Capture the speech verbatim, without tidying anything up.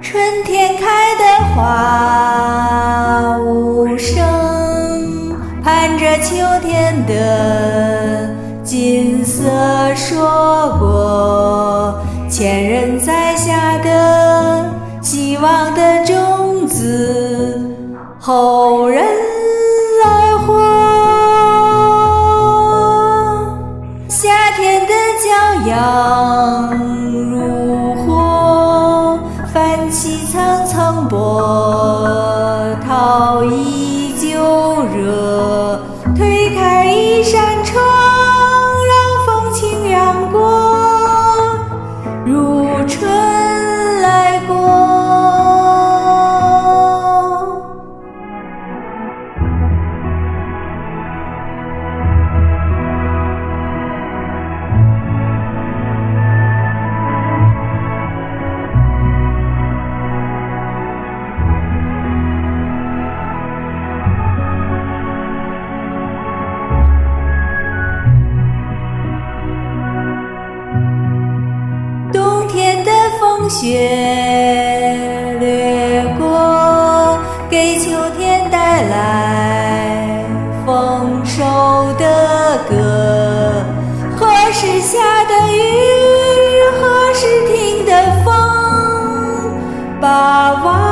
春天开的花无声，盼着秋天的金色硕果，前人栽下的希望的种子，后人来获。夏天的骄阳如火，泛起层层波涛依旧热，推开一扇窗，让风轻扬过，如春来过。冬天的风雪掠过，给秋天带来丰收的歌。何时下的雨，何时停的风，把望